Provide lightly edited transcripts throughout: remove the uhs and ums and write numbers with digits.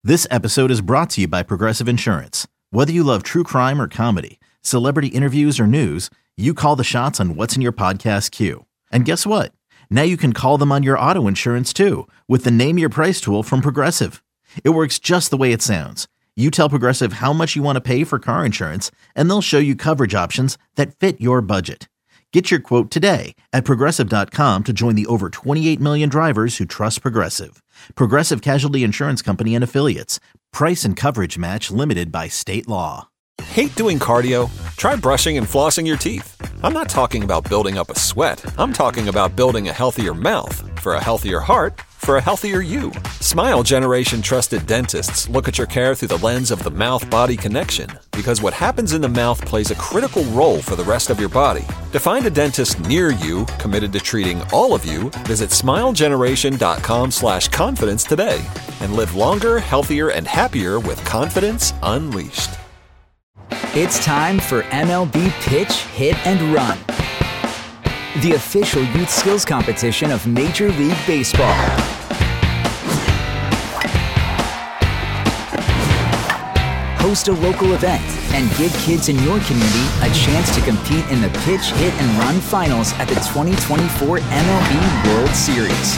This episode is brought to you by Progressive Insurance. Whether you love true crime or comedy, celebrity interviews or news, you call the shots on what's in your podcast queue. And guess what? Now you can call them on your auto insurance too with the Name Your Price tool from Progressive. It works just the way it sounds. You tell Progressive how much you want to pay for car insurance, and they'll show you coverage options that fit your budget. Get your quote today at Progressive.com to join the over 28 million drivers who trust Progressive. Progressive Casualty Insurance Company and Affiliates. Price and coverage match limited by state law. Hate doing cardio? Try brushing and flossing your teeth. I'm not talking about building up a sweat. I'm talking about building a healthier mouth for a healthier heart for a healthier you. Smile Generation trusted dentists look at your care through the lens of the mouth-body connection, because what happens in the mouth plays a critical role for the rest of your body. To find a dentist near you committed to treating all of you, visit smilegeneration.com/confidence today and live longer, healthier, and happier with confidence unleashed. It's time for MLB Pitch, Hit, and Run, the official youth skills competition of Major League Baseball. Host a local event and give kids in your community a chance to compete in the Pitch, Hit, and Run finals at the 2024 MLB World Series.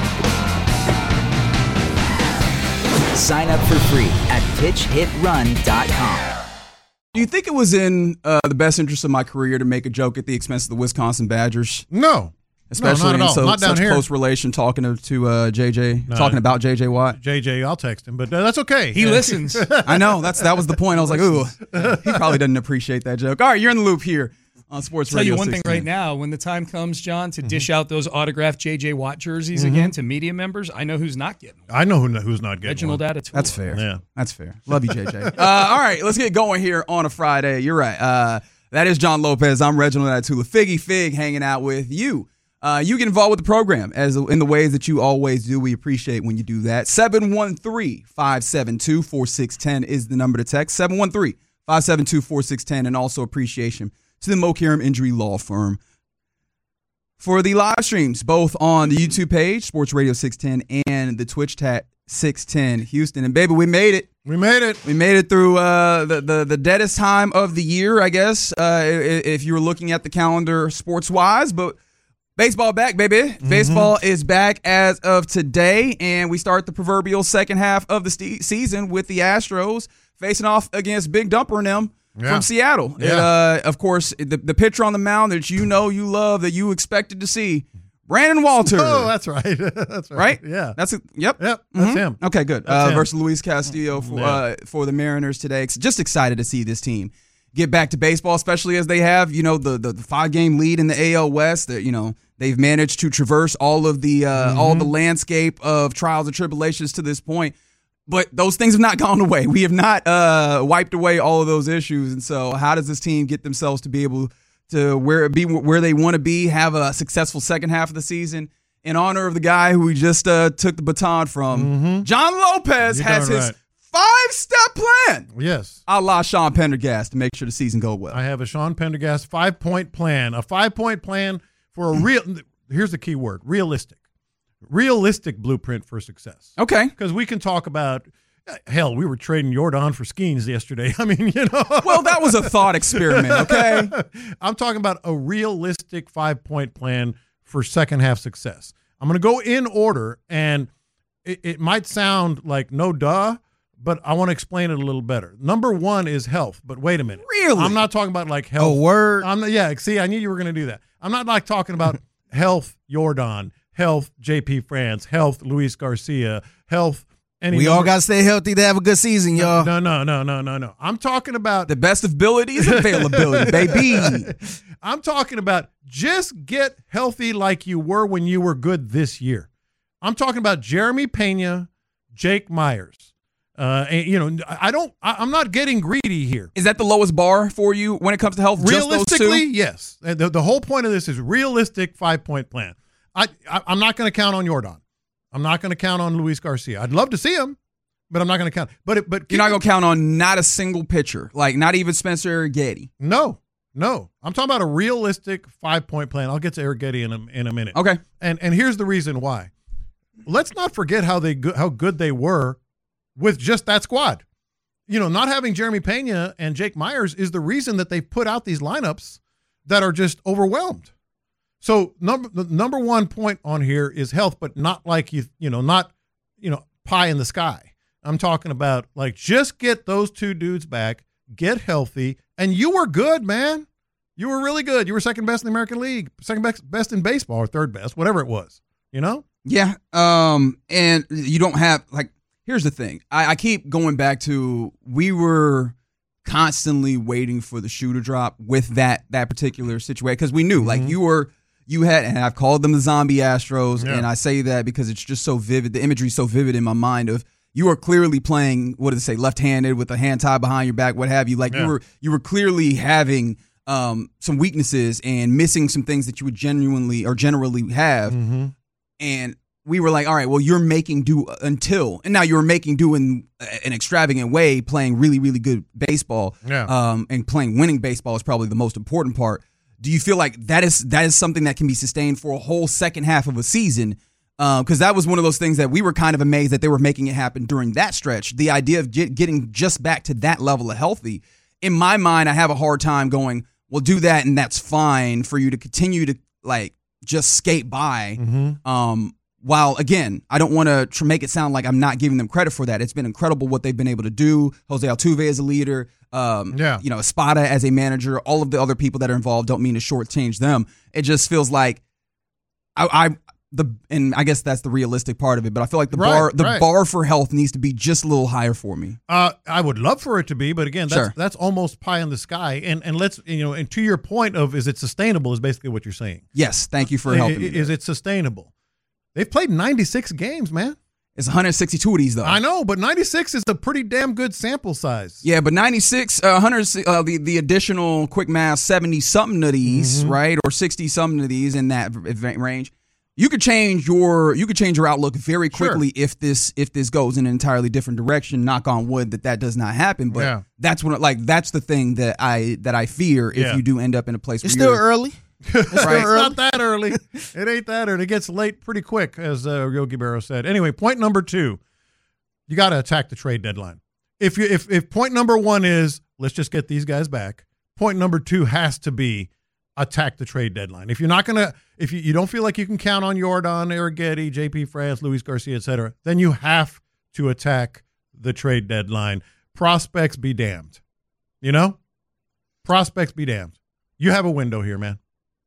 Sign up for free at pitchhitrun.com. Do you think it was in the best interest of my career to make a joke at the expense of the Wisconsin Badgers? No. Especially not at all. in Not down such here. close relation talking to JJ, talking about JJ Watt. JJ, I'll text him, but that's okay. He listens. I know. That was the point. I was like, ooh, he probably doesn't appreciate that joke. All right, you're in the loop here on Sports Tell Radio you one 16. thing right now, when the time comes, John, to dish out those autographed J.J. Watt jerseys again to media members, I know who's not getting them. I know who's not getting Reginald one. Attitude. That's fair. Yeah. That's fair. Love you, JJ. All right, let's get going here on a Friday. You're right. That is John Lopez. I'm Reginald Attula. Figgy Fig hanging out with you. You get involved with the program as in the ways that you always do. We appreciate when you do that. 713-572-4610 is the number to text. 713-572-4610, and also appreciation to the Mokaram Injury Law Firm for the live streams, both on the YouTube page, Sports Radio 610, and the Twitch chat 610 Houston. And baby, we made it. We made it. We made it through the deadest time of the year, I guess, if you were looking at the calendar sports-wise. But baseball back, baby. Mm-hmm. Baseball is back as of today, and we start the proverbial second half of the season with the Astros facing off against Big Dumper and them from Seattle. Yeah. Of course, the pitcher on the mound that you know you love, that you expected to see, Brandon Walter. Oh, that's right. That's right. Yeah. That's it. Yep. Yep. That's him. Okay, good. That's him. Versus Luis Castillo for the Mariners today. Just excited to see this team get back to baseball, especially as they have, the 5-game lead in the AL West. That they've managed to traverse all of the all the landscape of trials and tribulations to this point. But those things have not gone away. We have not wiped away all of those issues. And so, how does this team get themselves to be able to be where they want to be, have a successful second half of the season in honor of the guy who we just took the baton from? John Lopez has his 5-step plan. Yes. A la Sean Pendergast to make sure the season go well. I have a Sean Pendergast 5-point plan. A 5-point plan for a real – here's the key word, realistic. Realistic blueprint for success. Okay. Because we can talk about – hell, we were trading Jordan for Skeens yesterday. I mean, Well, that was a thought experiment, okay? I'm talking about a realistic 5-point plan for second half success. I'm going to go in order, and it might sound like no duh, but I want to explain it a little better. Number one is health, but wait a minute. Really? I'm not talking about like health. Oh, word. See, I knew you were going to do that. I'm not like talking about health Jordan, health JP France, health Luis Garcia, health We all got to stay healthy to have a good season, y'all. No. I'm talking about the best ability is availability, baby. I'm talking about just get healthy like you were when you were good this year. I'm talking about Jeremy Pena, Jake Myers. I'm not getting greedy here. Is that the lowest bar for you when it comes to health? Realistically, yes. The whole point of this is realistic 5-point plan. I'm not going to count on Jordan. I'm not going to count on Luis Garcia. I'd love to see him, but I'm not going to count. But you're not going to count on not a single pitcher, like not even Spencer Getty. No. I'm talking about a realistic 5-point plan. I'll get to Eric Getty in a minute. Okay. And here's the reason why. Let's not forget how good they were with just that squad. Not having Jeremy Pena and Jake Myers is the reason that they've put out these lineups that are just overwhelmed. So the number one point on here is health, but not like not pie in the sky. I'm talking about like just get those two dudes back, get healthy, and you were good, man. You were really good. You were second best in the American League, second best in baseball, or third best, whatever it was. Yeah. And you don't have here's the thing. I keep going back to we were constantly waiting for the shoe to drop with that particular situation because we knew you had, and I've called them the zombie Astros, and I say that because it's just so vivid. The imagery is so vivid in my mind of you are clearly playing, what did it say, left-handed with a hand tied behind your back, what have you. You were clearly having some weaknesses and missing some things that you would generally have. Mm-hmm. And we were like, all right, well, you're making do until, and now you're making do in an extravagant way, playing really, really good baseball. Yeah. And playing winning baseball is probably the most important part. Do you feel like that is something that can be sustained for a whole second half of a season? Because that was one of those things that we were kind of amazed that they were making it happen during that stretch. The idea of getting just back to that level of healthy, in my mind, I have a hard time going, well, do that and that's fine for you to continue to just skate by. Mm-hmm. While, again, I don't want to make it sound like I'm not giving them credit for that. It's been incredible what they've been able to do. Jose Altuve as a leader, Espada as a manager, all of the other people that are involved, don't mean to shortchange them. It just feels like and I guess that's the realistic part of it, but I feel like the bar for health needs to be just a little higher for me. I would love for it to be, but again, that's almost pie in the sky. And let's, and to your point of is it sustainable is basically what you're saying. Yes, thank you for helping me. Is it sustainable? They've played 96 games, man. It's 162 of these, though. I know, but 96 is a pretty damn good sample size. Yeah, but 96, 100, the additional quick math, 70-something of these, right, or 60-something of these in that range. You could change your outlook very quickly if this goes in an entirely different direction. Knock on wood that does not happen, but that's that's the thing that I fear if you do end up in a place where it's still early. It's not that early. It ain't that early. It gets late pretty quick, as Yogi Berra said. Anyway, point number 2, you got to attack the trade deadline. If point number 1 is let's just get these guys back, point number 2 has to be attack the trade deadline. If you're not gonna, if you don't feel like you can count on Jordan, Arrighetti, JP France, Luis Garcia, etc., then you have to attack the trade deadline. Prospects be damned. Prospects be damned. You have a window here, man.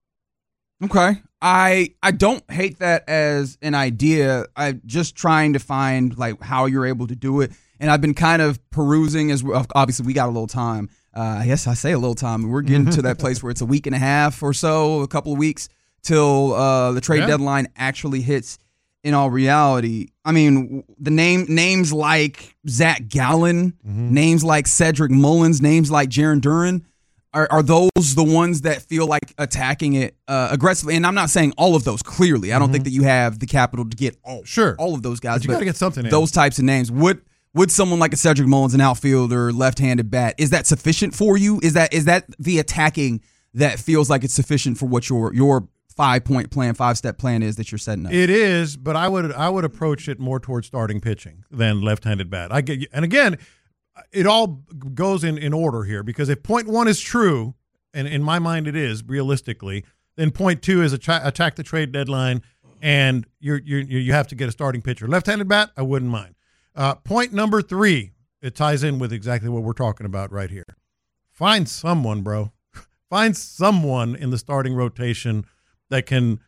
Okay. I don't hate that as an idea. I'm just trying to find how you're able to do it. And I've been kind of perusing as well. Obviously we got a little time. I guess I say a little time. We're getting to that place where it's a week and a half or so, a couple of weeks till the trade deadline actually hits in all reality. I mean, the names like Zach Gallen, names like Cedric Mullins, names like Jarren Duran, are those the ones that feel like attacking it aggressively? And I'm not saying all of those, clearly. I don't think that you have the capital to get all of those guys. But you got to get something in. Those types of names. Would someone like a Cedric Mullins, an outfielder, left-handed bat, is that sufficient for you? Is that the attacking that feels like it's sufficient for what your 5-point plan, 5-step plan is that you're setting up? It is, but I would approach it more towards starting pitching than left-handed bat. And again, it all goes in order here, because if point 1 is true, and in my mind it is realistically, then point 2 is attack the trade deadline, and you have to get a starting pitcher. Left-handed bat, I wouldn't mind. Point number 3, it ties in with exactly what we're talking about right here. Find someone, bro. Find someone in the starting rotation that can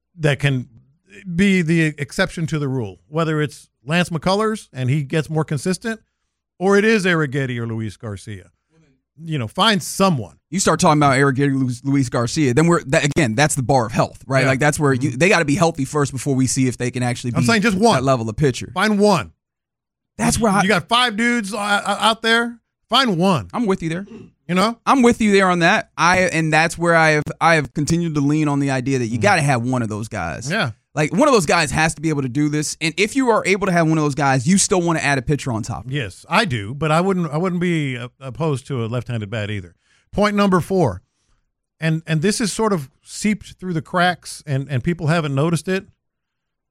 be the exception to the rule. Whether it's Lance McCullers and he gets more consistent, or it is Arrighetti or Luis Garcia. Find someone. You start talking about Arrighetti, Luis Garcia, then that's the bar of health, right? Yeah. That's where they got to be healthy first before we see if they can actually be I'm saying just one. That level of pitcher. Find one. That's where you got 5 dudes out there. Find one. I'm with you there. I'm with you there on that. And that's where I have continued to lean on the idea that you got to have one of those guys. Yeah. One of those guys has to be able to do this. And if you are able to have one of those guys, you still want to add a pitcher on top. Yes, I do, but I wouldn't be opposed to a left-handed bat either. Point number 4, and this is sort of seeped through the cracks, and people haven't noticed it.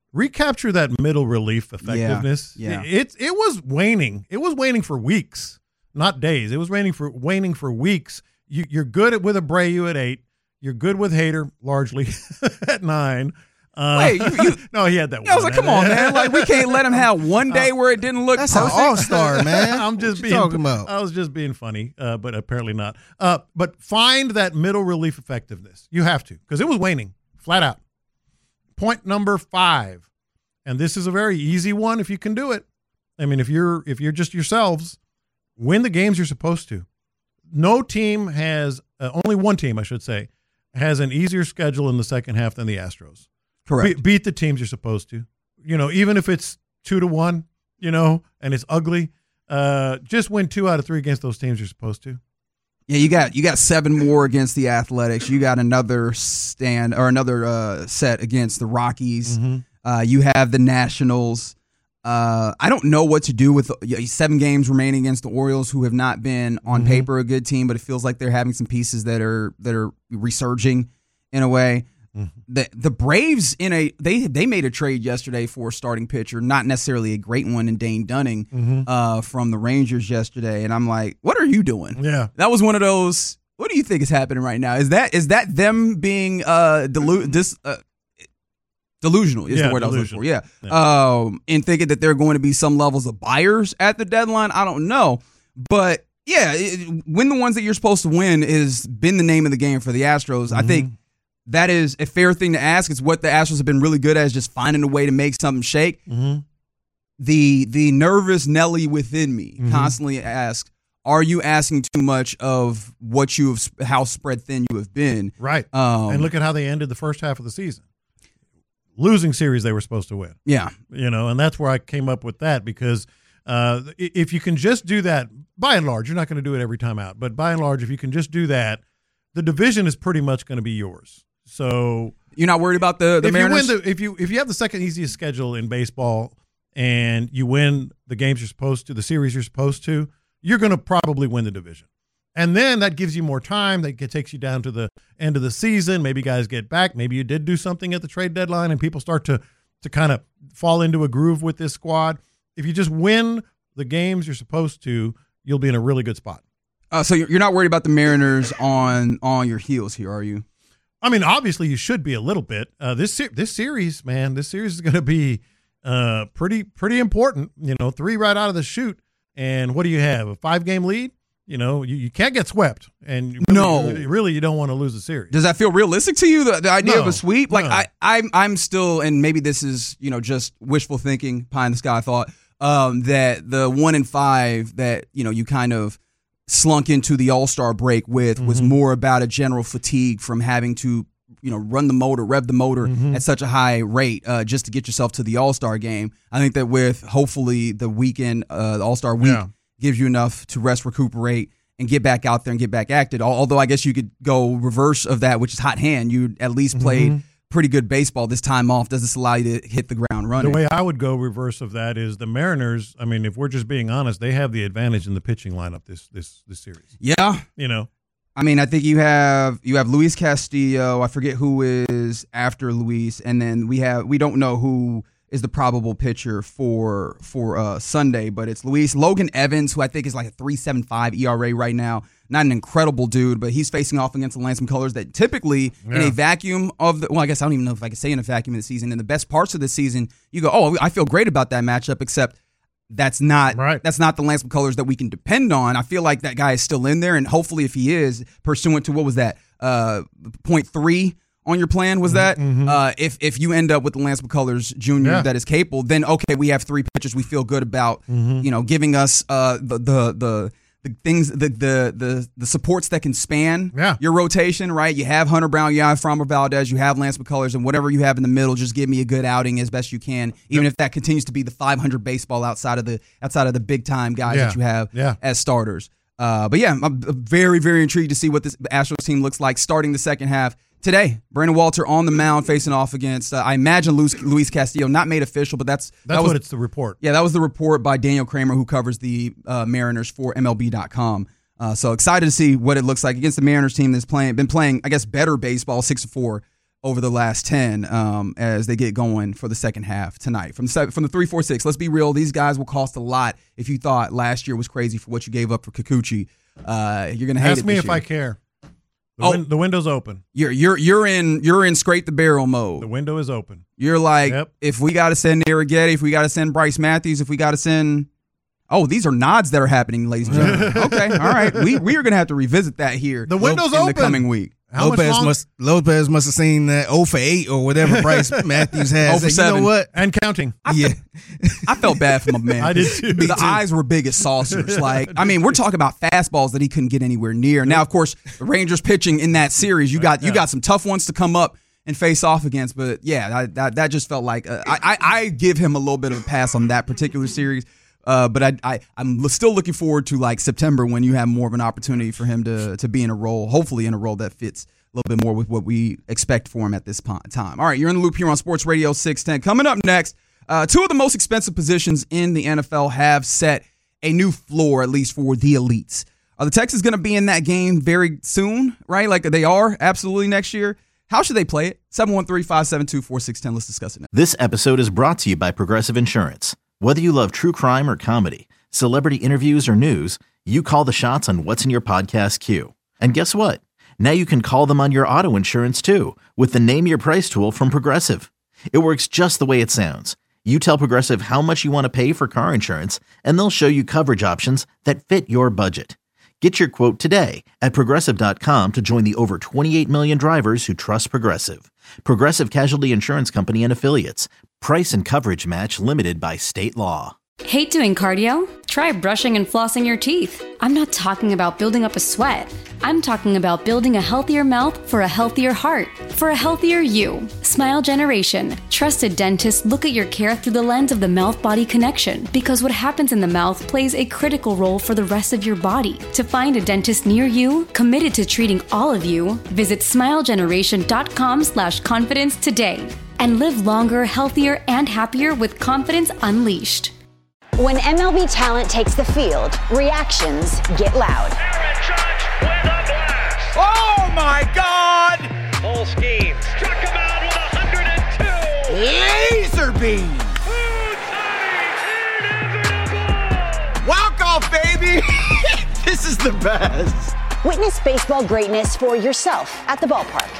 recapture that middle relief effectiveness. Yeah. It was waning. It was waning for weeks, not days. It was waning for weeks. You're good with Abreu at 8. You're good with Hader largely at 9. Wait, no, he had that one. I was like, come on, man. Like, we can't let him have one day where it didn't look That's perfect. an all-star, man. I'm just being talking about. I was just being funny, but apparently not. But find that middle relief effectiveness. You have to, because it was waning, flat out. Point number 5, and this is a very easy one if you can do it. I mean, if you're just yourselves, win the games you're supposed to. No team has only one team, I should say, has an easier schedule in the second half than the Astros. Correct. Beat the teams you're supposed to. Even if it's 2-1, and it's ugly, just win 2 out of 3 against those teams you're supposed to. Yeah, you got 7 more against the Athletics. You got another set against the Rockies. Mm-hmm. You have the Nationals. I don't know what to do with 7 games remaining against the Orioles, who have not been on paper a good team, but it feels like they're having some pieces that are resurging in a way. The Braves they made a trade yesterday for a starting pitcher, not necessarily a great one, in Dane Dunning from the Rangers yesterday, and I'm like, what are you doing? Yeah, that was one of those. What do you think is happening right now? Is that them being delusional? Is the word I was looking for. Yeah. And thinking that there are going to be some levels of buyers at the deadline. I don't know, but yeah, win the ones that you're supposed to win has been the name of the game for the Astros. I think that is a fair thing to ask. It's what the Astros have been really good at, is just finding a way to make something shake. The nervous Nelly within me constantly asks, are you asking too much of how spread thin you have been? Right. And look at how they ended the first half of the season. Losing series they were supposed to win. Yeah. And that's where I came up with that, because if you can just do that, by and large, you're not going to do it every time out, but by and large, if you can just do that, the division is pretty much going to be yours. So you're not worried about the Mariners? If you have the second easiest schedule in baseball and you win the games you're supposed to, the series you're supposed to, you're going to probably win the division. And then that gives you more time. That takes you down to the end of the season. Maybe guys get back. Maybe you did do something at the trade deadline and people start to kind of fall into a groove with this squad. If you just win the games you're supposed to, you'll be in a really good spot. So you're not worried about the Mariners on your heels here, are you? I mean, obviously you should be a little bit. This series, man, is going to be pretty important. 3 right out of the chute. And what do you have? A 5-game lead? You can't get swept, and you don't want to lose the series. Does that feel realistic to you? The idea of a sweep? Like I'm still, and maybe this is just wishful thinking, pie in the sky thought, that the 1-5 that you kind of slunk into the All-Star break with was more about a general fatigue from having to rev the motor at such a high rate just to get yourself to the All-Star game. I think that with hopefully the weekend, the All-Star week. Yeah. Gives you enough to rest, recuperate, and get back out there and get back active. Although I guess you could go reverse of that, which is hot hand. You at least played pretty good baseball this time off. Does this allow you to hit the ground running? The way I would go reverse of that is the Mariners. I mean, if we're just being honest, they have the advantage in the pitching lineup this series. Yeah, I mean, I think you have Luis Castillo. I forget who is after Luis, and then we don't know who is the probable pitcher for Sunday, but it's Logan Evans, who I think is like a 3.75 ERA right now. Not an incredible dude, but he's facing off against the Lansing Colors that typically in a vacuum of I guess I don't even know if I can say in a vacuum of the season. In the best parts of the season, you go, oh, I feel great about that matchup, except that's not the Lansing Colors that we can depend on. I feel like that guy is still in there, and hopefully if he is, pursuant to what was that, 0.3 on your plan was that if you end up with the Lance McCullers Jr. that is capable, then okay, we have 3 pitchers we feel good about, giving us the things, the supports that can span your rotation, right? You have Hunter Brown, you have Framber Valdez, you have Lance McCullers, and whatever you have in the middle, just give me a good outing as best you can, even if that continues to be the 500 baseball outside of the big time guys that you have as starters. But yeah, I'm very, very intrigued to see what this Astros team looks like starting the second half. Today, Brandon Walter on the mound facing off against, I imagine, Luis Castillo, not made official, but that was what it's the report. Yeah, that was the report by Daniel Kramer, who covers the Mariners for MLB.com. So excited to see what it looks like against the Mariners team that's been playing, I guess, better baseball, 6-4 over the last 10 as they get going for the second half tonight. From the 3-4-6, let's be real, these guys will cost a lot. If you thought last year was crazy for what you gave up for Kikuchi, you're going to hate it. Ask me if year. I care. The window's open. You're in scrape the barrel mode. The window is open. You're like, if we got to send Arrighetti, if we got to send Bryce Matthews, if we got to send... Oh, these are nods that are happening, ladies and gentlemen. Okay, all right. We are going to have to revisit that here. The window's in open. The coming week. Lopez must have seen that 0 for 8 or whatever Bryce Matthews has. 0 for 7. You know what? And counting. I felt bad for my man. I did too. The eyes were big as saucers. We're talking about fastballs that he couldn't get anywhere near. Now, of course, the Rangers pitching in that series, you got some tough ones to come up and face off against. But yeah, that just felt like I give him a little bit of a pass on that particular series. But I'm still looking forward to like September when you have more of an opportunity for him to be in a role, hopefully in a role that fits a little bit more with what we expect for him at this time. All right, you're in the loop here on Sports Radio 610. Coming up next, two of the most expensive positions in the NFL have set a new floor, at least for the elites. Are the Texans going to be in that game very soon, right? Like they are absolutely next year. How should they play it? 713-572-4610. Let's discuss it now. This episode is brought to you by Progressive Insurance. Whether you love true crime or comedy, celebrity interviews or news, you call the shots on what's in your podcast queue. And guess what? Now you can call them on your auto insurance too with the Name Your Price tool from Progressive. It works just the way it sounds. You tell Progressive how much you want to pay for car insurance, and they'll show you coverage options that fit your budget. Get your quote today at Progressive.com to join the over 28 million drivers who trust Progressive. Progressive Casualty Insurance Company and Affiliates. Price and coverage match limited by state law. Hate doing cardio? Try brushing and flossing your teeth. I'm not talking about building up a sweat. I'm talking about building a healthier mouth for a healthier heart, for a healthier you. Smile Generation. Trusted dentists look at your care through the lens of the mouth-body connection because what happens in the mouth plays a critical role for the rest of your body. To find a dentist near you, committed to treating all of you, visit smilegeneration.com/confidence today and live longer, healthier, and happier with confidence unleashed. When MLB talent takes the field, reactions get loud. Aaron Judge with a blast. Oh my God! Full scheme. Struck him out with 102. Laser beam. Inevitable. Walk-off, baby. This is the best. Witness baseball greatness for yourself at the ballpark.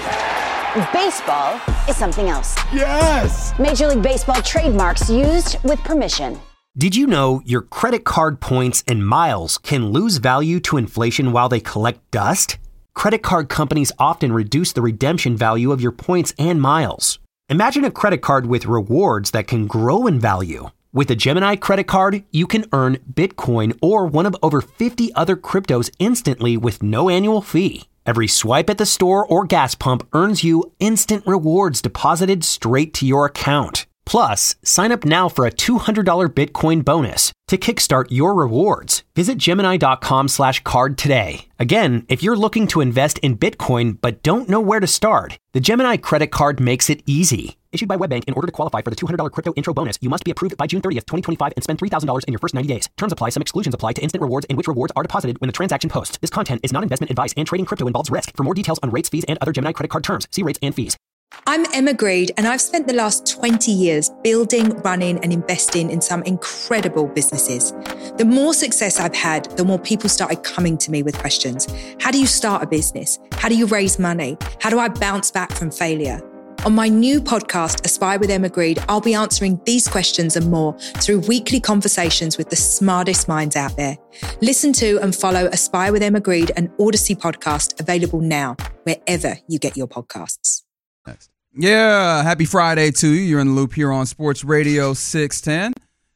Baseball is something else. Yes! Major League Baseball trademarks used with permission. Did you know your credit card points and miles can lose value to inflation while they collect dust? Credit card companies often reduce the redemption value of your points and miles. Imagine a credit card with rewards that can grow in value. With a Gemini credit card, you can earn Bitcoin or one of over 50 other cryptos instantly with no annual fee. Every swipe at the store or gas pump earns you instant rewards deposited straight to your account. Plus, sign up now for a $200 Bitcoin bonus. To kickstart your rewards, visit Gemini.com/card today. Again, if you're looking to invest in Bitcoin but don't know where to start, the Gemini credit card makes it easy. Issued by WebBank, in order to qualify for the $200 crypto intro bonus, you must be approved by June 30th, 2025 and spend $3,000 in your first 90 days. Terms apply. Some exclusions apply to instant rewards in which rewards are deposited when the transaction posts. This content is not investment advice and trading crypto involves risk. For more details on rates, fees, and other Gemini credit card terms, see rates and fees. I'm Emma Greed, and I've spent the last 20 years building, running, and investing in some incredible businesses. The more success I've had, the more people started coming to me with questions. How do you start a business? How do you raise money? How do I bounce back from failure? On my new podcast, Aspire with Emma Greed, I'll be answering these questions and more through weekly conversations with the smartest minds out there. Listen to and follow Aspire with Emma Greed, an Odyssey podcast available now, wherever you get your podcasts. Next. Yeah, happy Friday to you. You're in the loop here on Sports Radio 610.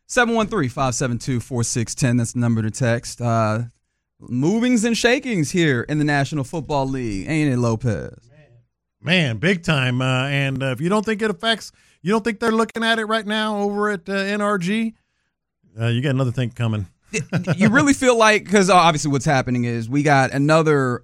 713-572-4610. That's the number to text. Movings and shakings here in the National Football League. Ain't it, Lopez? Man, big time. And if you don't think it affects, you don't think they're looking at it right now over at NRG, you got another thing coming. You really feel like, because obviously what's happening is we got another,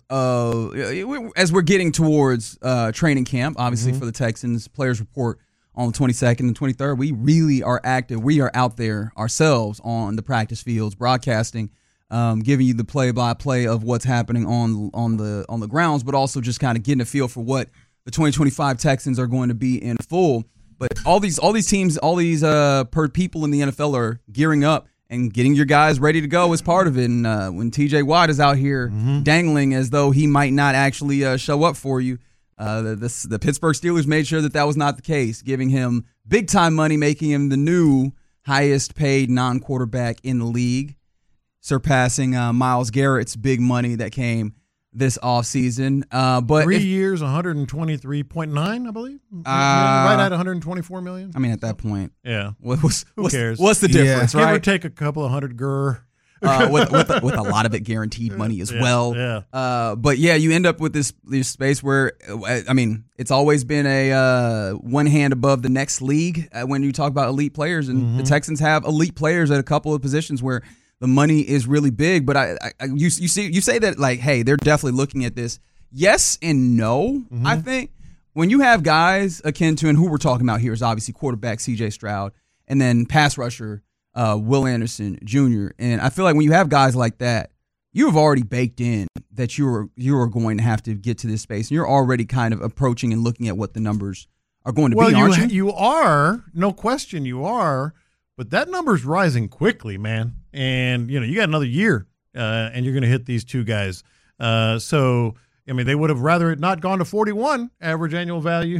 as we're getting towards training camp, obviously for the Texans, players report on the 22nd and 23rd. We really are active. We are out there ourselves on the practice fields, broadcasting, giving you the play-by-play of what's happening on the grounds, but also just kind of getting a feel for what the 2025 Texans are going to be in full. But all these teams, all these people in the NFL are gearing up and getting your guys ready to go as part of it. And when TJ Watt is out here dangling as though he might not actually show up for you, the Pittsburgh Steelers made sure that was not the case, giving him big time money, making him the new highest paid non-quarterback in the league, surpassing Myles Garrett's big money that came this offseason. But 3 years, 123.9, I believe. Right at 124 million. I mean, at that point, yeah. Who cares? What's the difference, right? Give or take a couple of hundred gur. with a lot of it guaranteed money as well. Yeah. But yeah, you end up with this space where, I mean, it's always been a one hand above the next league when you talk about elite players, and the Texans have elite players at a couple of positions where the money is really big. But you say that like, hey, they're definitely looking at this. Yes and no. I think when you have guys akin to, and who we're talking about here is obviously quarterback C.J. Stroud, and then pass rusher Will Anderson Jr. And I feel like when you have guys like that, you have already baked in that you are going to have to get to this space, and you're already kind of approaching and looking at what the numbers are going to be, aren't you? You are, no question you are, but that number's rising quickly, man. And, you got another year, and you're going to hit these two guys. So, I mean, they would have rather it not gone to 41 average annual value,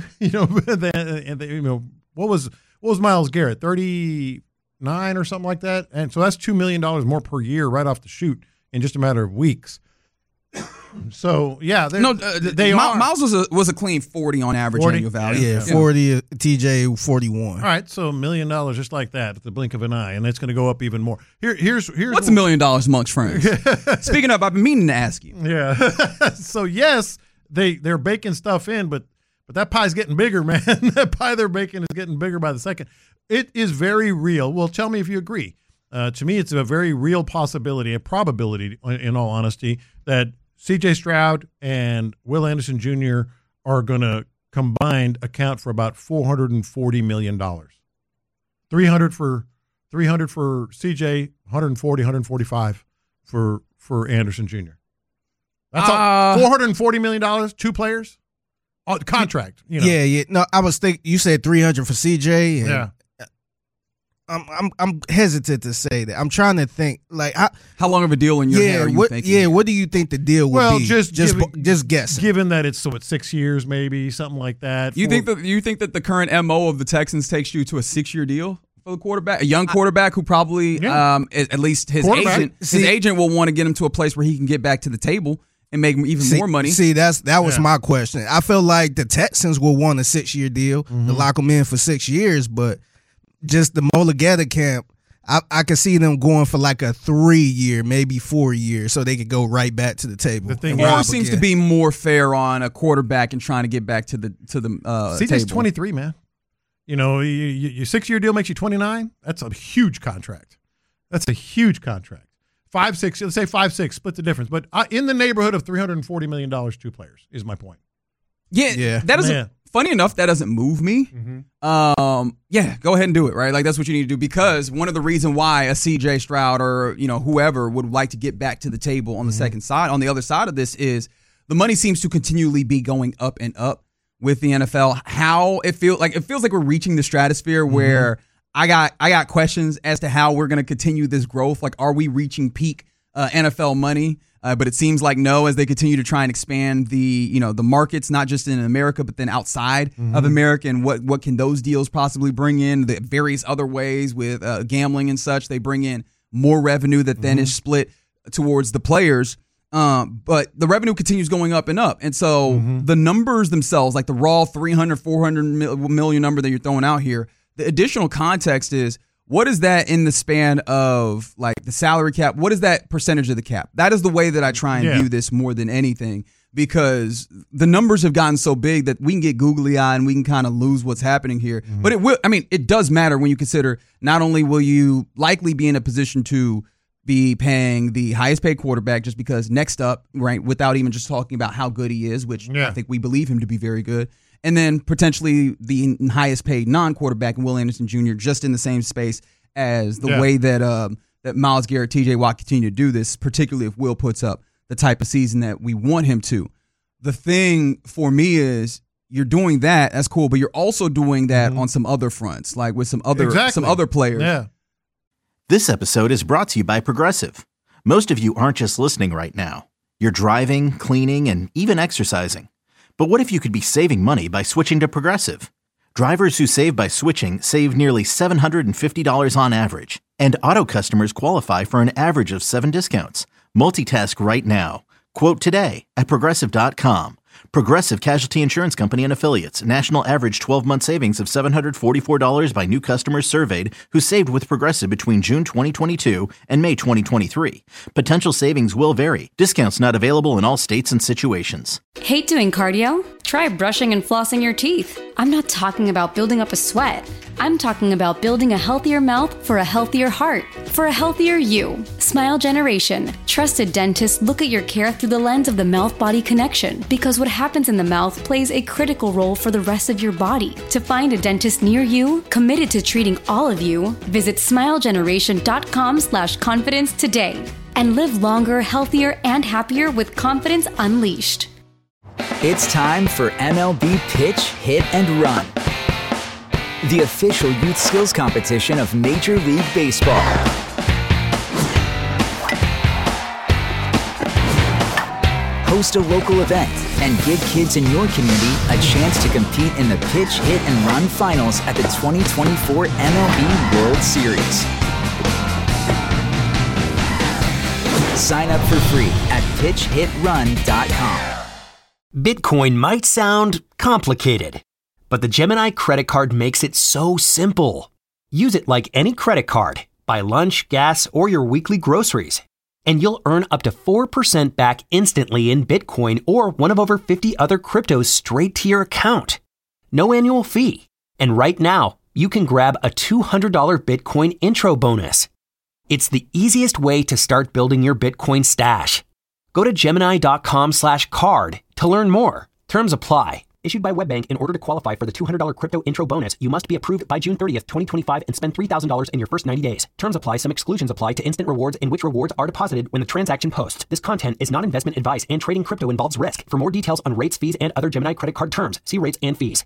what was Myles Garrett, 39 or something like that? And so that's $2 million more per year right off the chute in just a matter of weeks. So yeah, Miles was a clean 40 on average annual value. Yeah, 40. TJ 41. All right, so $1 million just like that at the blink of an eye, and it's going to go up even more. Here's what's $1 million amongst friends. Speaking of, I've been meaning to ask you. Yeah. So yes, they're baking stuff in, but that pie's getting bigger, man. That pie they're baking is getting bigger by the second. It is very real. Well, tell me if you agree. To me, it's a very real possibility, a probability, in all honesty, that C.J. Stroud and Will Anderson Jr. are going to combined account for about $440 million. 300 for C.J., 140, 145 for Anderson Jr. That's all. $440 million, two players, contract. Yeah. No, I was thinking you said 300 for C.J. Yeah. I'm hesitant to say that. I'm trying to think like how long of a deal in your head are you thinking? Yeah, what do you think the deal would be? Just guessing. Given that it's 6 years, maybe something like that. You think that the current MO of the Texans takes you to a 6-year deal for the quarterback, a young quarterback who probably at least his agent will want to get him to a place where he can get back to the table and make even more money. See, that was my question. I feel like the Texans will want a 6-year deal to lock him in for 6 years, but just the Mulligata camp, I could see them going for like a 3-year, maybe 4 years, so they could go right back to the table. The thing seems to be more fair on a quarterback and trying to get back to the CJ's table. 23, man. Your 6-year deal makes you 29. That's a huge contract. That's a huge contract. 5-6, let's say 5-6, split the difference. But in the neighborhood of $340 million, two players is my point. Yeah. That doesn't. Funny enough, that doesn't move me. Yeah, go ahead and do it, right? Like that's what you need to do, because one of the reasons why a CJ Stroud or whoever would like to get back to the table on the second side, on the other side of this, is the money seems to continually be going up and up with the NFL. How it feels like we're reaching the stratosphere where I got questions as to how we're going to continue this growth. Like, are we reaching peak NFL money? But it seems like no, as they continue to try and expand the markets, not just in America, but then outside of America, and what can those deals possibly bring in? The various other ways with gambling and such, they bring in more revenue that then is split towards the players. But the revenue continues going up and up, and so the numbers themselves, like the raw 300, 400 million number that you're throwing out here, the additional context is, what is that in the span of like the salary cap? What is that percentage of the cap? That is the way that I try and view this more than anything, because the numbers have gotten so big that we can get googly eyed and we can kind of lose what's happening here. But it does matter when you consider not only will you likely be in a position to be paying the highest paid quarterback just because next up, right, without even just talking about how good he is, which I think we believe him to be very good. And then potentially the highest paid non-quarterback, Will Anderson Jr., just in the same space as the way that that Myles Garrett, TJ Watt continue to do this, particularly if Will puts up the type of season that we want him to. The thing for me is, you're doing that. That's cool, but you're also doing that on some other fronts, like with some other players. Yeah. This episode is brought to you by Progressive. Most of you aren't just listening right now. You're driving, cleaning, and even exercising. But what if you could be saving money by switching to Progressive? Drivers who save by switching save nearly $750 on average. And auto customers qualify for an average of 7 discounts. Multitask right now. Quote today at Progressive.com. Progressive Casualty Insurance Company and Affiliates. National average 12-month savings of $744 by new customers surveyed who saved with Progressive between June 2022 and May 2023. Potential savings will vary. Discounts not available in all states and situations. Hate doing cardio? Try brushing and flossing your teeth. I'm not talking about building up a sweat. I'm talking about building a healthier mouth for a healthier heart, for a healthier you. Smile Generation. Trusted dentists look at your care through the lens of the mouth-body connection, because what happens in the mouth plays a critical role for the rest of your body. To find a dentist near you, committed to treating all of you, visit smilegeneration.com/confidence today and live longer, healthier, and happier with confidence unleashed. It's time for MLB Pitch, Hit, and Run, the official youth skills competition of Major League Baseball. Host a local event and give kids in your community a chance to compete in the Pitch, Hit, and Run finals at the 2024 MLB World Series. Sign up for free at pitchhitrun.com. Bitcoin might sound complicated, but the Gemini credit card makes it so simple. Use it like any credit card. Buy lunch, gas, or your weekly groceries, and you'll earn up to 4% back instantly in Bitcoin or one of over 50 other cryptos straight to your account. No annual fee. And right now, you can grab a $200 Bitcoin intro bonus. It's the easiest way to start building your Bitcoin stash. Go to Gemini.com/card to learn more. Terms apply. Issued by WebBank. In order to qualify for the $200 crypto intro bonus, you must be approved by June 30th, 2025 and spend $3,000 in your first 90 days. Terms apply. Some exclusions apply to instant rewards in which rewards are deposited when the transaction posts. This content is not investment advice, and trading crypto involves risk. For more details on rates, fees, and other Gemini credit card terms, see rates and fees.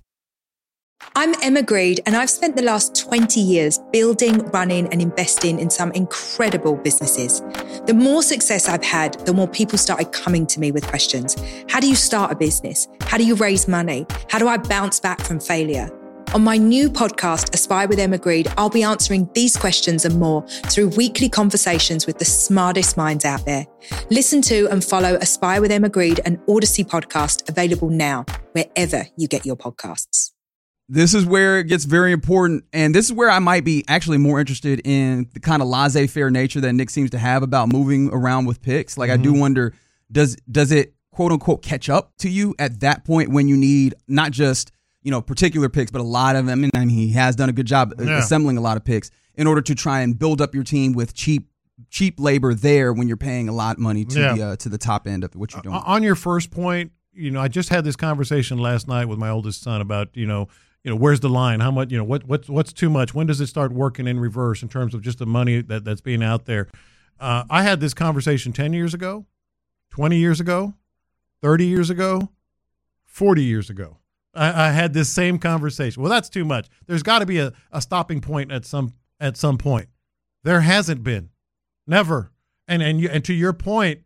I'm Emma Greed, and I've spent the last 20 years building, running, and investing in some incredible businesses. The more success I've had, the more people started coming to me with questions. How do you start a business? How do you raise money? How do I bounce back from failure? On my new podcast, Aspire with Emma Greed, I'll be answering these questions and more through weekly conversations with the smartest minds out there. Listen to and follow Aspire with Emma Greed, an Odyssey podcast, available now, wherever you get your podcasts. This is where it gets very important, and this is where I might be actually more interested in the kind of laissez-faire nature that Nick seems to have about moving around with picks. Like, I do wonder, does it quote-unquote catch up to you at that point when you need not just, particular picks, but a lot of them? I mean, he has done a good job assembling a lot of picks in order to try and build up your team with cheap labor there when you're paying a lot of money to the top end of what you're doing. On your first point, I just had this conversation last night with my oldest son about, where's the line? How much? What's too much? When does it start working in reverse in terms of just the money that's being out there? I had this conversation 10 years ago, 20 years ago, 30 years ago, 40 years ago. I had this same conversation. Well, that's too much. There's got to be a stopping point at some point. There hasn't been, never. And to your point,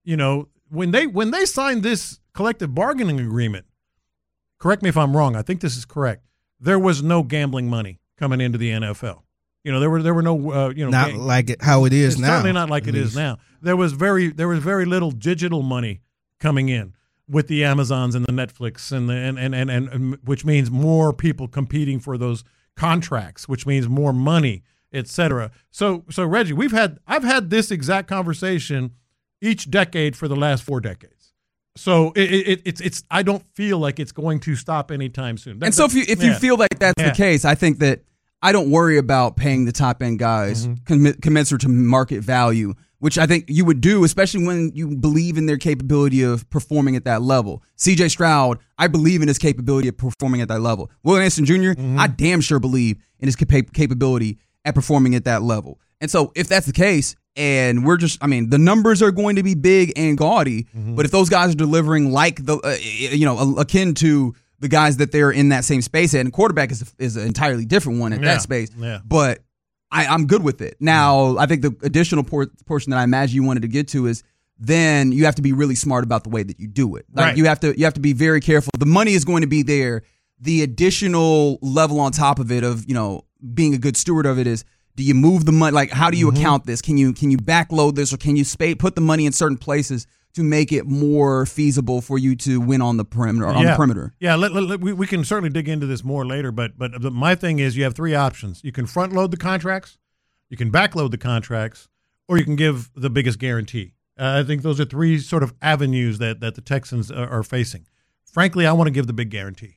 when they signed this collective bargaining agreement. Correct me if I'm wrong. I think this is correct. There was no gambling money coming into the NFL. There were no not like how it is now. Certainly not like it is now. There was very little digital money coming in with the Amazons and the Netflix and which means more people competing for those contracts, which means more money, etc. So Reggie, I've had this exact conversation each decade for the last 4 decades. So it's I don't feel like it's going to stop anytime soon. And so if you feel like that's the case, I think that I don't worry about paying the top end guys commensurate to market value, which I think you would do, especially when you believe in their capability of performing at that level. C.J. Stroud, I believe in his capability of performing at that level. Will Anderson Jr., I damn sure believe in his capability at performing at that level. And so if that's the case, and the numbers are going to be big and gaudy, but if those guys are delivering like akin to the guys that they're in that same space at. And quarterback is an entirely different one at that space. Yeah. But I'm good with it. Now, I think the additional portion that I imagine you wanted to get to is then you have to be really smart about the way that you do it. Like you have to be very careful. The money is going to be there. The additional level on top of it of, being a good steward of it is, do you move the money? Like, how do you account this? Can you backload this, or can you put the money in certain places to make it more feasible for you to win on the perimeter? Yeah, we can certainly dig into this more later, but my thing is you have three options. You can front load the contracts, you can backload the contracts, or you can give the biggest guarantee. I think those are three sort of avenues that the Texans are facing. Frankly, I want to give the big guarantee.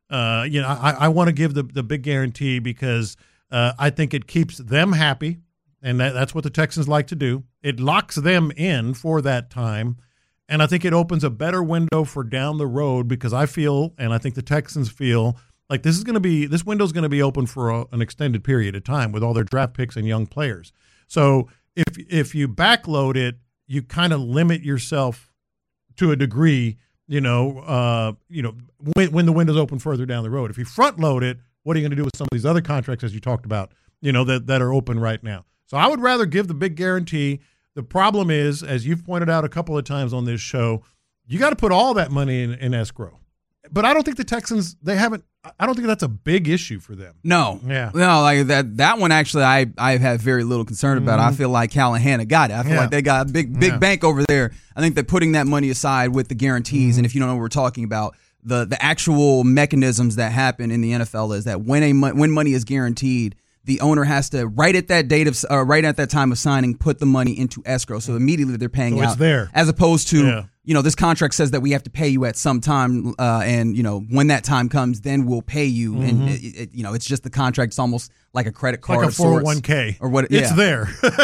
I want to give the big guarantee because I think it keeps them happy, and that's what the Texans like to do. It locks them in for that time, and I think it opens a better window for down the road because I feel, and I think the Texans feel, like this window is going to be open for an extended period of time with all their draft picks and young players. So if you backload it, you kind of limit yourself to a degree, when the window's open further down the road. If you front load it, what are you going to do with some of these other contracts, as you talked about, that are open right now? So I would rather give the big guarantee. The problem is, as you've pointed out a couple of times on this show, you got to put all that money in escrow. But I don't think the Texans, I don't think that's a big issue for them. No. Yeah. No, like that one actually I've had very little concern about. I feel like Callahan got it. I feel like they got a big bank over there. I think that putting that money aside with the guarantees, and if you don't know what we're talking about, the actual mechanisms that happen in the NFL is that when money is guaranteed, the owner has to right at that time of signing put the money into escrow. So immediately they're paying out. It's there. As opposed to this contract says that we have to pay you at some time, and when that time comes, then we'll pay you. And it's just the contract. It's almost like a credit card, like a 401k or what? It's there.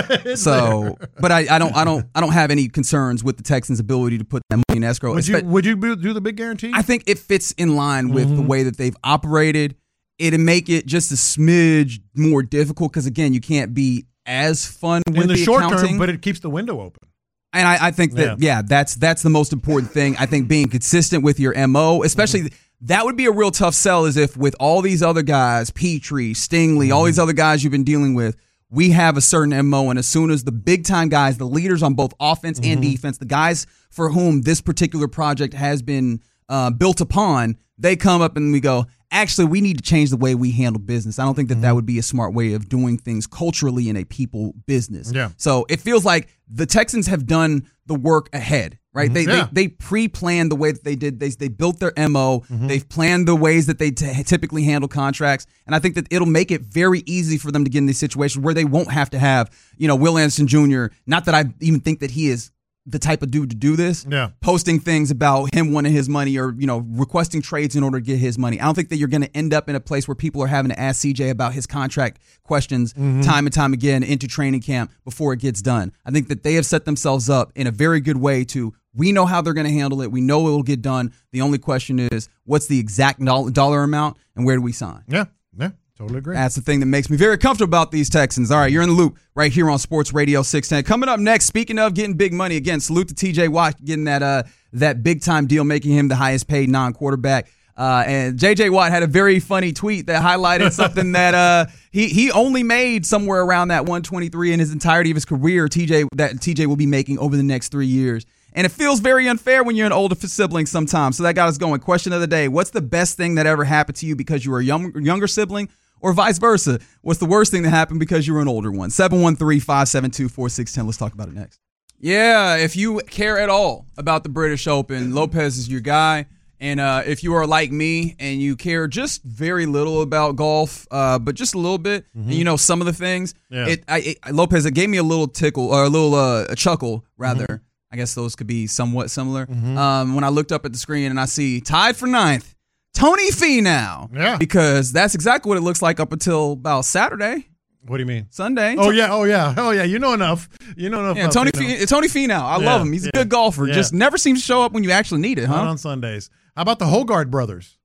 There. But I don't have any concerns with the Texans' ability to put that money in escrow. Would you do the big guarantee? I think it fits in line with the way that they've operated. It'd make it just a smidge more difficult because, again, you can't be as fun with in the short accounting. term, but it keeps the window open. And I think that, that's the most important thing. I think being consistent with your MO, especially that would be a real tough sell, is if with all these other guys, Petrie, Stingley, all these other guys you've been dealing with, we have a certain MO, and as soon as the big-time guys, the leaders on both offense and defense, the guys for whom this particular project has been built upon, they come up and we go, actually, we need to change the way we handle business. I don't think that would be a smart way of doing things culturally in a people business. Yeah. So it feels like the Texans have done the work ahead, right? They pre-planned the way that they did. They built their MO. They've planned the ways that they typically handle contracts. And I think that it'll make it very easy for them to get in these situations where they won't have to have, Will Anderson Jr., not that I even think that he is the type of dude to do this, posting things about him wanting his money or, requesting trades in order to get his money. I don't think that you're going to end up in a place where people are having to ask CJ about his contract questions time and time again into training camp before it gets done. I think that they have set themselves up in a very good way we know how they're going to handle it. We know it will get done. The only question is, what's the exact dollar amount and where do we sign? Yeah. Totally agree. That's the thing that makes me very comfortable about these Texans. All right, you're in the loop right here on Sports Radio 610. Coming up next, speaking of getting big money, again, salute to TJ Watt getting that big-time deal, making him the highest-paid non-quarterback. And J.J. Watt had a very funny tweet that highlighted something that he only made somewhere around that 123 in his entirety of his career, TJ will be making over the next 3 years. And it feels very unfair when you're an older sibling sometimes. So that got us going. Question of the day, what's the best thing that ever happened to you because you were a younger sibling? Or vice versa. What's the worst thing that happened because you were an older one? 713-572-4610. Let's talk about it next. Yeah, if you care at all about the British Open, Lopez is your guy. And if you are like me and you care just very little about golf, but just a little bit, and some of the things, Lopez, it gave me a little tickle, or a chuckle, rather. I guess those could be somewhat similar. When I looked up at the screen and I see tied for 9th, Tony Finau. Yeah. Because that's exactly what it looks like up until about Saturday. What do you mean? Sunday. Oh, yeah. You know enough. Yeah, Tony Finau. I love him. He's a good golfer. Just never seems to show up when you actually need it, huh? Not on Sundays. How about the Hogard brothers?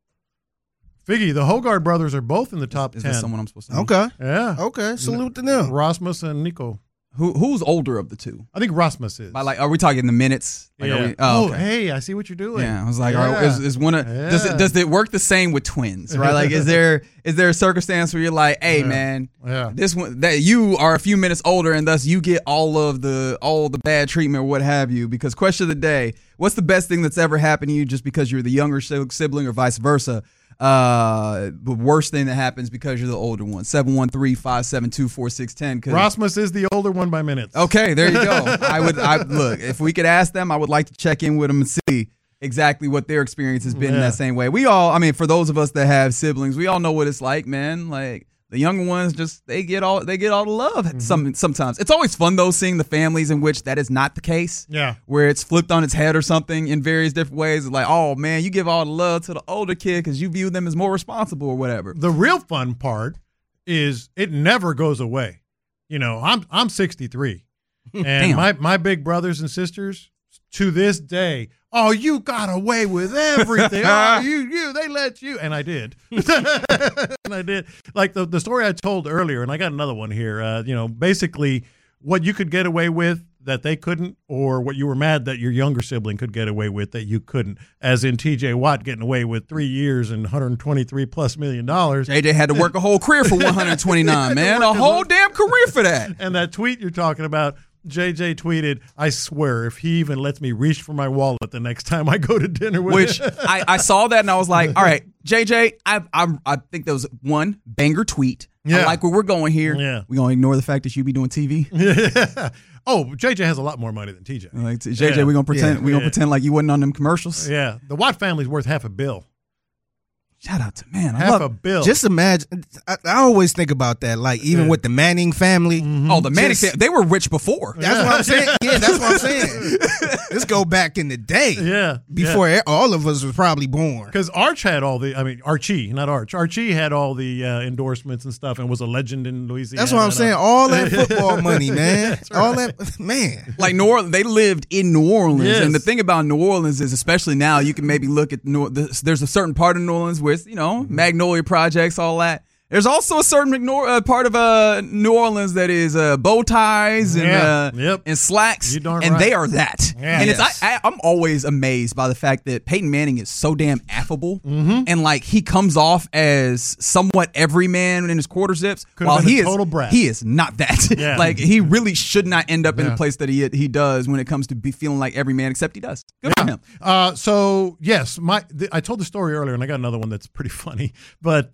Figgy, the Hogard brothers are both in the top 10. Is this someone I'm supposed to know? Okay. Yeah. Okay. Salute to them. Rasmus and Nico. Who's older of the two? I think Rasmus is. By are we talking the minutes? Like, yeah. Okay. Hey, I see what you're doing. Yeah, I was like, all right, is one of does it work the same with twins? Right? Like, is there a circumstance where you're like, hey, man, this one that you are a few minutes older and thus you get all the bad treatment or what have you? Because question of the day, what's the best thing that's ever happened to you just because you're the younger sibling or vice versa? The worst thing that happens because you're the older one. 713-572-4610. Rasmus is the older one by minutes. Okay, there you go. Look, if we could ask them, I would like to check in with them and see exactly what their experience has been in that same way. We all, for those of us that have siblings, we all know what it's like, man. Like, the younger ones they get all the love. Sometimes it's always fun though seeing the families in which that is not the case. Yeah, where it's flipped on its head or something in various different ways. It's like, oh man, you give all the love to the older kid because you view them as more responsible or whatever. The real fun part is it never goes away. I'm 63, and my big brothers and sisters to this day. Oh, you got away with everything. They let you. And I did. And I did. Like the story I told earlier, and I got another one here. Basically what you could get away with that they couldn't, or what you were mad that your younger sibling could get away with that you couldn't, as in TJ Watt getting away with 3 years and $123+ million. JJ had to work a whole career for 129, man. A whole damn career for that. And that tweet you're talking about, JJ tweeted, I swear, if he even lets me reach for my wallet the next time I go to dinner with him. I saw that and I was like, all right, JJ, I think that was one banger tweet. Yeah. I like where we're going here. Yeah. We're going to ignore the fact that you be doing TV. Yeah. Oh, JJ has a lot more money than TJ. Like, JJ, we're going to pretend pretend like you wasn't on them commercials. Yeah. The Watt family's worth $500 million. Shout out to man. $500 million. Just imagine. I always think about that. Like even with the Manning family. Mm-hmm. Oh, the Manning family. They were rich before. That's what I'm saying. Yeah, that's what I'm saying. Let's go back in the day. Yeah. Before all of us was probably born. Because Arch had all the. Archie, not Arch. Archie had all the endorsements and stuff, and was a legend in Louisiana. That's what I'm saying. All that football money, man. Right. All that, man. Like New Orleans, they lived in New Orleans, and the thing about New Orleans is, especially now, you can maybe look at there's a certain part of New Orleans where it's, Magnolia Projects, all that. There's also a certain part of New Orleans that is bow ties and slacks, and they are that. Yeah. And I'm always amazed by the fact that Peyton Manning is so damn affable, and like he comes off as somewhat everyman in his quarter zips, while he is total brat. He is not that. Yeah. Like he really should not end up in the place that he does when it comes to be feeling like every man, except he does. Good for him. So yes, I told the story earlier, and I got another one that's pretty funny, but.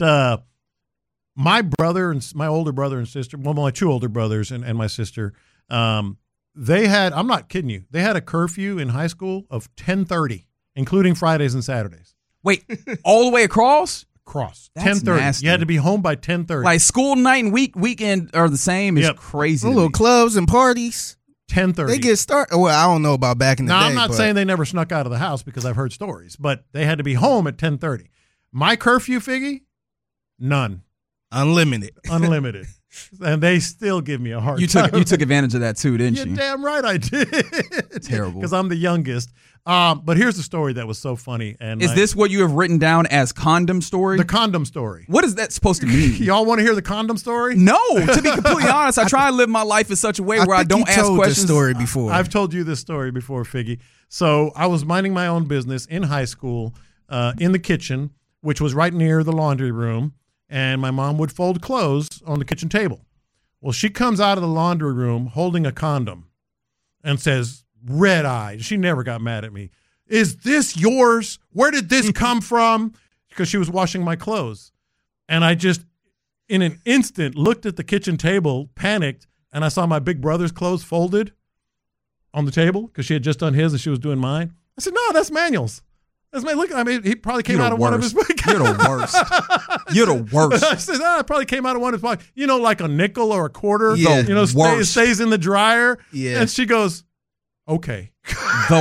My brother and my older brother and sister, well, my two older brothers and my sister, they had, I'm not kidding you, they had a curfew in high school of 10:30, including Fridays and Saturdays. Wait, all the way across? Across. That's 10:30. nasty. You had to be home by 10:30. Like school night and weekend are the same. It's crazy. Little clubs and parties. 10:30. They get started. Well, I don't know about back in the day. Now, I'm not saying they never snuck out of the house because I've heard stories, but they had to be home at 10:30. My curfew, Figgy? None. Unlimited. And they still give me a hard time. You took advantage of that too, didn't you? You're damn right I did. Terrible. Because I'm the youngest. But here's the story that was so funny. And is this what you have written down as condom story? The condom story. What is that supposed to mean? Y'all want to hear the condom story? No. To be completely honest, I try to live my life in such a way where I don't ask questions. This story before. I've told you this story before, Figgy. So I was minding my own business in high school in the kitchen, which was right near the laundry room. And my mom would fold clothes on the kitchen table. Well, she comes out of the laundry room holding a condom and says, red-eyed. She never got mad at me. Is this yours? Where did this come from? Because she was washing my clothes. And I just, in an instant, looked at the kitchen table, panicked, and I saw my big brother's clothes folded on the table because she had just done his and she was doing mine. I said, no, that's Manuel's. Look, I mean, he probably came out of one of his. You're the worst. You're the worst. I said, it probably came out of one of his pockets. Like a nickel or a quarter. Yeah, stays in the dryer. Yeah. And she goes, okay. The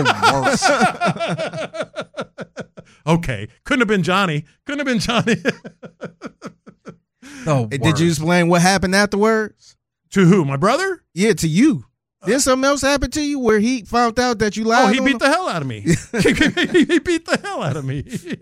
worst. Okay. Couldn't have been Johnny. Did you explain what happened afterwards? To who? My brother? Yeah, to you. Did something else happen to you where he found out that you lied? Oh, he beat the hell out of me. He beat the hell out of me.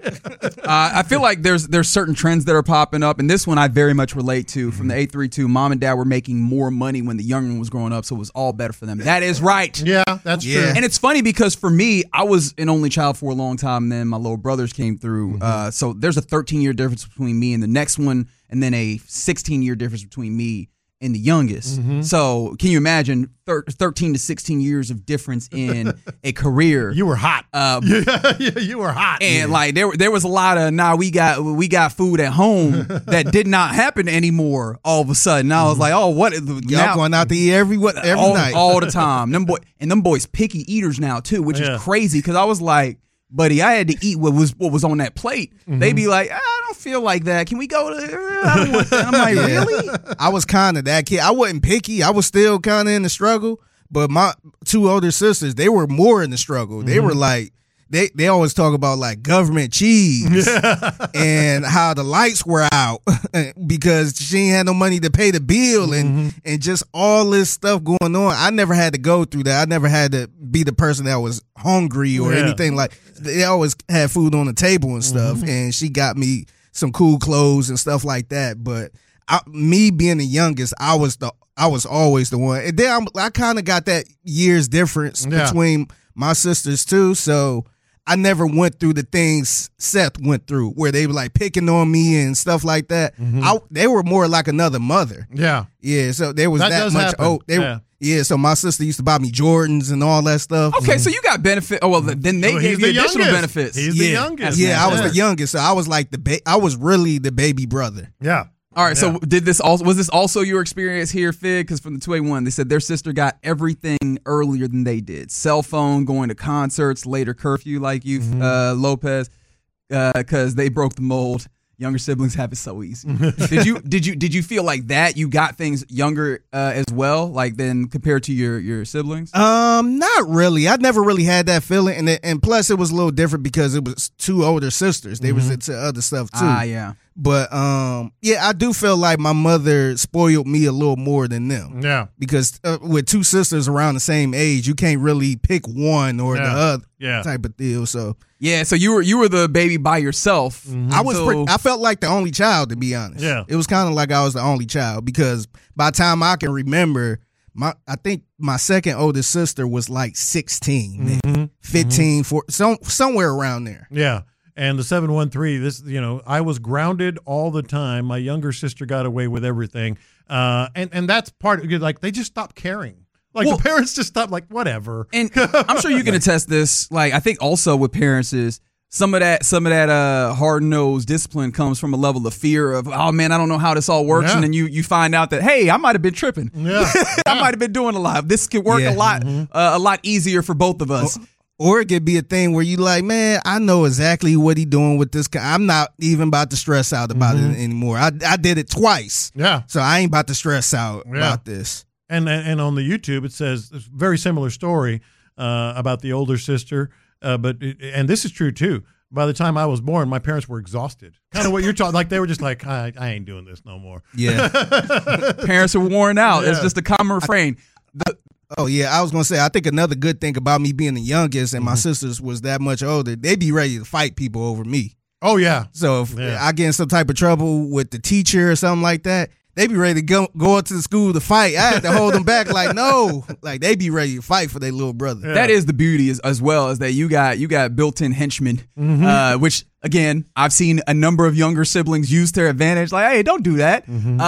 I feel like there's certain trends that are popping up, and this one I very much relate to. From the 832, mom and dad were making more money when the young one was growing up, so it was all better for them. That is right. Yeah, that's true. And it's funny because for me, I was an only child for a long time, and then my little brothers came through. So there's a 13-year difference between me and the next one, and then a 16-year difference between me and the youngest. So can you imagine 13 to 16 years of difference in a career? You were hot. You were hot. And like there was a lot of we got food at home that did not happen anymore. All of a sudden, I was like, oh, what? Y'all going out to eat every night, all the time. Them boys picky eaters now too, which is crazy because I was like, buddy, I had to eat what was on that plate. They be like, I don't feel like that. Can we go to? I don't want that. I'm like, really? I was kind of that kid. I wasn't picky. I was still kind of in the struggle. But my two older sisters, they were more in the struggle. They were like, they always talk about like government cheese and how the lights were out because she ain't had no money to pay the bill and just all this stuff going on. I never had to go through that. I never had to be the person that was hungry or anything like. They always had food on the table and stuff, and she got me some cool clothes and stuff like that. But me being the youngest, I was always the one. And then I kind of got that year's difference between my sisters too, so I never went through the things Seth went through where they were like picking on me and stuff like that. They were more like another mother. Yeah. So there was that much. Happen. So my sister used to buy me Jordans and all that stuff. Okay, so you got benefit. Oh, well, then they gave you additional benefits. He's the youngest. Yeah, I was the youngest, so I was like I was really the baby brother. Yeah. All right, so was this also your experience here, Fig? Because from the 281, they said their sister got everything earlier than they did. Cell phone, going to concerts, later curfew like you, Lopez, because they broke the mold. Younger siblings have it so easy. Did you feel like that you got things younger as well, like then compared to your siblings? Not really. I never really had that feeling, and plus it was a little different because it was two older sisters. They was into other stuff too. Yeah. But I do feel like my mother spoiled me a little more than them. Yeah. Because with two sisters around the same age, you can't really pick one or the other type of deal. So so you were the baby by yourself. I felt like the only child, to be honest. Yeah. It was kind of like I was the only child because by the time I can remember, I think my second oldest sister was like 16, 15, somewhere around there. Yeah. And the 713, I was grounded all the time. My younger sister got away with everything. And that's part of it. Like, they just stopped caring. Like, the parents just stopped, like, whatever. And I'm sure you can attest this. Like, I think also with parents is some of that hard-nosed discipline comes from a level of fear of, oh, man, I don't know how this all works. And then you find out that, hey, I might have been tripping. I might have been doing a lot. This could work a lot easier for both of us. Or it could be a thing where you like, man, I know exactly what he doing with this. I'm not even about to stress out about it anymore. I did it twice. Yeah. So I ain't about to stress out about this. And on the YouTube, it says a very similar story about the older sister. And this is true, too. By the time I was born, my parents were exhausted. Kind of what you're talking. Like, they were just like, I ain't doing this no more. Yeah. Parents are worn out. It's just a common refrain. Oh, yeah, I was going to say, I think another good thing about me being the youngest and my sisters was that much older, they be ready to fight people over me. Oh, yeah. So if I get in some type of trouble with the teacher or something like that, they be ready to go into the school to fight. I had to hold them back like, no. Like, they be ready to fight for their little brother. Yeah. That is the beauty as well, is that you got built-in henchmen, which, again, I've seen a number of younger siblings use their advantage. Like, hey, don't do that.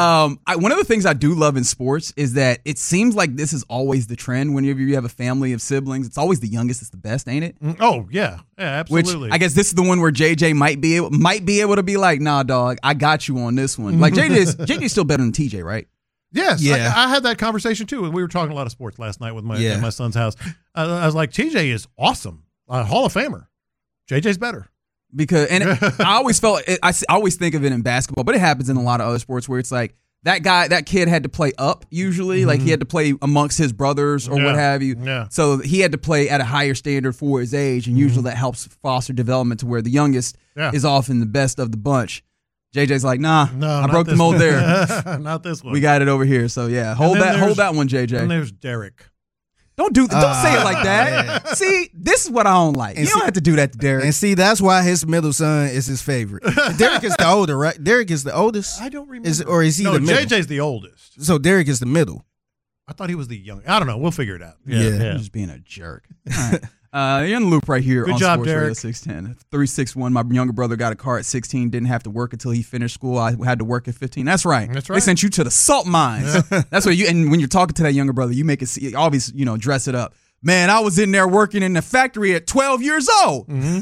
One of the things I do love in sports is that it seems like this is always the trend. Whenever you have a family of siblings, it's always the youngest that's the best, ain't it? Oh, yeah. Yeah, absolutely. Which I guess this is the one where JJ might be able to be like, nah, dog, I got you on this one. Like, JJ's still better than TJ, right? Yes, yeah. I had that conversation too. We were talking a lot of sports last night with my son's house. I was like, TJ is awesome, Hall of Famer. JJ's better. Because I always felt I always think of it in basketball, but it happens in a lot of other sports where it's like that kid had to play up usually, like he had to play amongst his brothers or what have you. Yeah. So he had to play at a higher standard for his age, and usually that helps foster development to where the youngest is often the best of the bunch. JJ's like, nah, I broke the mold there. Not this one. We got it over here. So yeah, hold that one, JJ. And there's Derek. Don't say it like that. Yeah. See, this is what I don't like. You don't have to do that to Derek. And see, that's why his middle son is his favorite. Derek is the older, right? Derek is the oldest. I don't remember. Is he the middle? JJ's the oldest. So Derek is the middle. I thought he was the young. I don't know. We'll figure it out. Yeah. Just being a jerk. All right. You're in the loop right here. Good on job, Sports Radio Derek. 610. 361. My younger brother got a car at 16. Didn't have to work until he finished school. I had to work at 15. That's right. They sent you to the salt mines. Yeah. That's what you. And when you're talking to that younger brother, you make it always, dress it up. Man, I was in there working in the factory at 12 years old. Mm-hmm.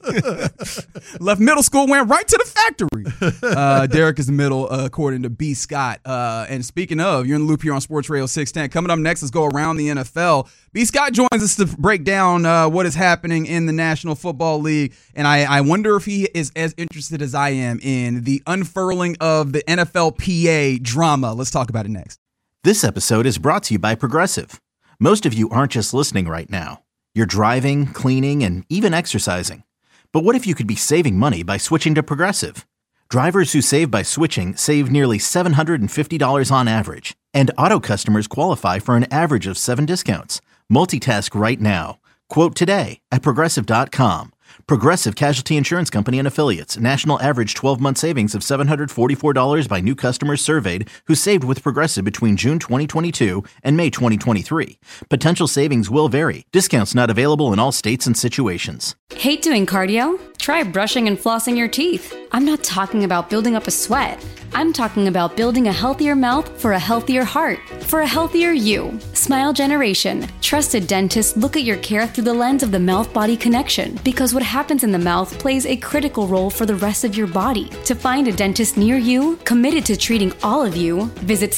Left middle school, went right to the factory. Derek is the middle, according to B. Scott. And speaking of, you're in the loop here on Sports Radio 610. Coming up next, let's go around the NFL. B. Scott joins us to break down what is happening in the National Football League. And I wonder if he is as interested as I am in the unfurling of the NFLPA drama. Let's talk about it next. This episode is brought to you by Progressive. Most of you aren't just listening right now. You're driving, cleaning, and even exercising. But what if you could be saving money by switching to Progressive? Drivers who save by switching save nearly $750 on average, and auto customers qualify for an average of 7 discounts. Multitask right now. Quote today at Progressive.com. Progressive Casualty Insurance Company and Affiliates. National average 12-month savings of $744 by new customers surveyed who saved with Progressive between June 2022 and May 2023. Potential savings will vary. Discounts not available in all states and situations. Hate doing cardio? Try brushing and flossing your teeth. I'm not talking about building up a sweat. I'm talking about building a healthier mouth for a healthier heart, for a healthier you. Smile Generation. Trusted dentists look at your care through the lens of the mouth-body connection, because what happens in the mouth plays a critical role for the rest of your body. To find a dentist near you, committed to treating all of you, visit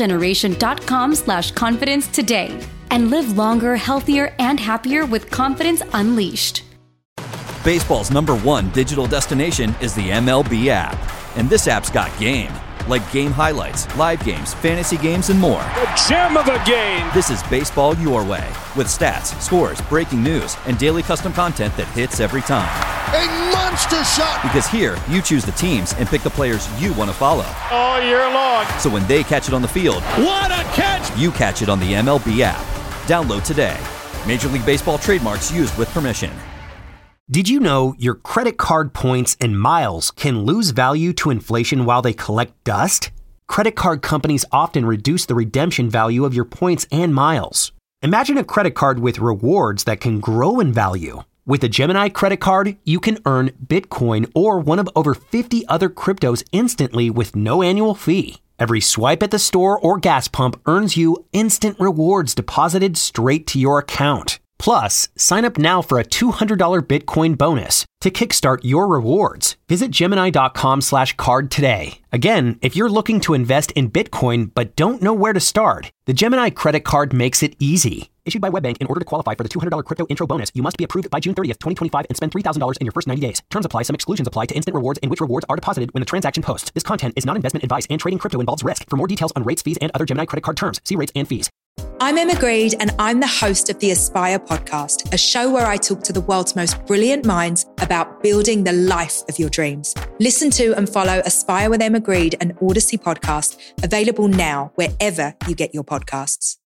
smilegeneration.com/confidence today. And live longer, healthier, and happier with confidence unleashed. Baseball's #1 digital destination is the MLB app. And this app's got game. Like game highlights, live games, fantasy games, and more. The gem of the game! This is baseball your way. With stats, scores, breaking news, and daily custom content that hits every time. A monster shot! Because here, you choose the teams and pick the players you want to follow. All year long. So when they catch it on the field, what a catch! You catch it on the MLB app. Download today. Major League Baseball trademarks used with permission. Did you know your credit card points and miles can lose value to inflation while they collect dust? Credit card companies often reduce the redemption value of your points and miles. Imagine a credit card with rewards that can grow in value. With a Gemini credit card, you can earn Bitcoin or one of over 50 other cryptos instantly with no annual fee. Every swipe at the store or gas pump earns you instant rewards deposited straight to your account. Plus, sign up now for a $200 Bitcoin bonus. To kickstart your rewards, visit Gemini.com/card today. Again, if you're looking to invest in Bitcoin but don't know where to start, the Gemini credit card makes it easy. Issued by WebBank, in order to qualify for the $200 crypto intro bonus, you must be approved by June 30th, 2025 and spend $3,000 in your first 90 days. Terms apply. Some exclusions apply to instant rewards in which rewards are deposited when the transaction posts. This content is not investment advice, and trading crypto involves risk. For more details on rates, fees, and other Gemini credit card terms, see rates and fees. I'm Emma Greed, and I'm the host of the Aspire podcast, a show where I talk to the world's most brilliant minds about building the life of your dreams. Listen to and follow Aspire with Emma Greed, an Odyssey podcast, available now wherever you get your podcasts.